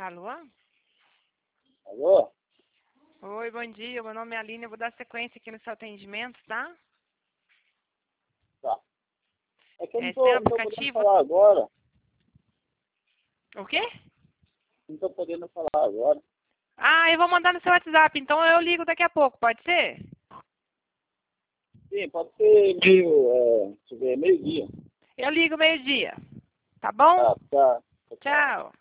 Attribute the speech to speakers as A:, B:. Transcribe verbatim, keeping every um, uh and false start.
A: Alô?
B: Alô?
A: Oi, bom dia. Meu nome é Aline. Eu vou dar sequência aqui no seu atendimento, tá?
B: Tá. É que eu
A: É,
B: não
A: você tem
B: tô,
A: um
B: não tô podendo
A: aplicativo?
B: falar agora.
A: O quê?
B: Não tô podendo falar agora.
A: Ah, eu vou mandar no seu WhatsApp, então eu ligo daqui a pouco, pode ser?
B: Sim, pode ser meio, é, deixa eu ver, meio-dia.
A: Eu ligo meio-dia. Tá bom?
B: Tá, tá. Tchau.
A: Tchau.